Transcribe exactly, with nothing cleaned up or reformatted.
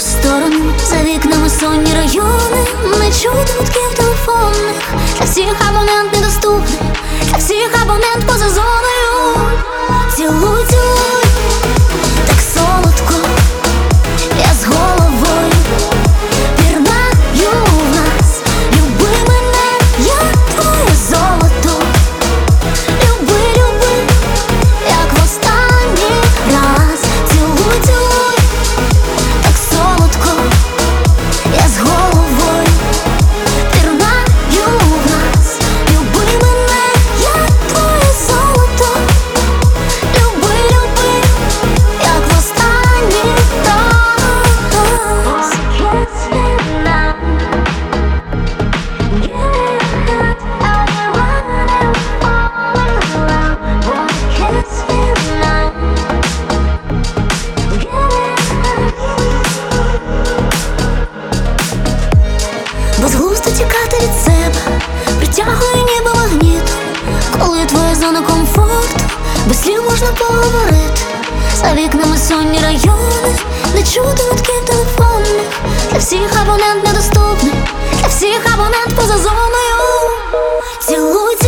сторону, за вікнами сонні райони, не чути гудків телефонних. Для всіх абонент недоступний, для всіх абонент поза зоною. Цілуй, цілуй, так солодко, я з головою пірнаю в нас. Люби мене, я твоє золото. Люби, люби, як в останній раз. Цілуй, цілуй, так солодко, я з головою пірнаю в нас. Люби мене, я твоє золото. Люби, люби, як в останній раз. Безглуздо тікати від себе, притягує ніби магнітом. Коли твоя зона комфорту, без слів можна поговорити. За вікнами сонні райони, не чути гудків телефонних. Для всіх абонент недоступний, для всіх абонент поза зоною. Цілуй,